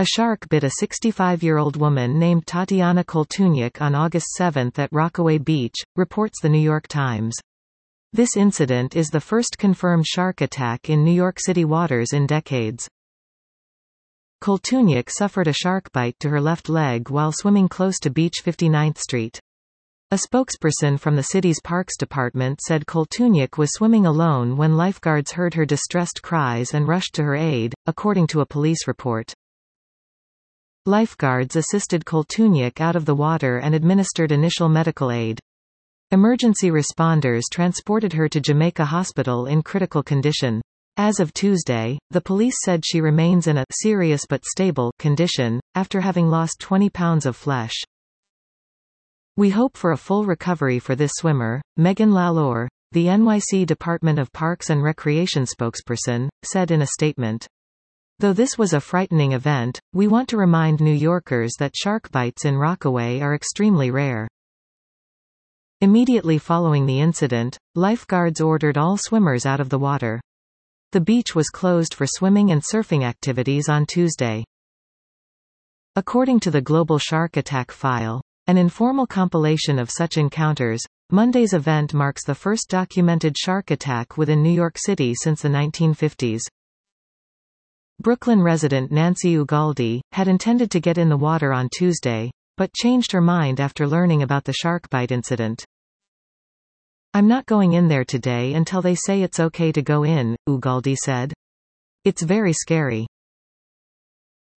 A shark bit a 65-year-old woman named Tatiana Koltunyk on August 7 at Rockaway Beach, reports the New York Times. This incident is the first confirmed shark attack in New York City waters in decades. Koltunyk suffered a shark bite to her left leg while swimming close to Beach 59th Street. A spokesperson from the city's Parks Department said Koltunyk was swimming alone when lifeguards heard her distressed cries and rushed to her aid, according to a police report. Lifeguards assisted Koltunyk out of the water and administered initial medical aid. Emergency responders transported her to Jamaica Hospital in critical condition. As of Tuesday, the police said she remains in a serious but stable condition, after having lost 20 pounds of flesh. We hope for a full recovery for this swimmer, Megan Lalor, the NYC Department of Parks and Recreation spokesperson, said in a statement. Though this was a frightening event, we want to remind New Yorkers that shark bites in Rockaway are extremely rare. Immediately following the incident, lifeguards ordered all swimmers out of the water. The beach was closed for swimming and surfing activities on Tuesday. According to the Global Shark Attack File, an informal compilation of such encounters, Monday's event marks the first documented shark attack within New York City since the 1950s. Brooklyn resident Nancy Ugalde had intended to get in the water on Tuesday, but changed her mind after learning about the shark bite incident. "I'm not going in there today until they say it's okay to go in," Ugalde said. "It's very scary.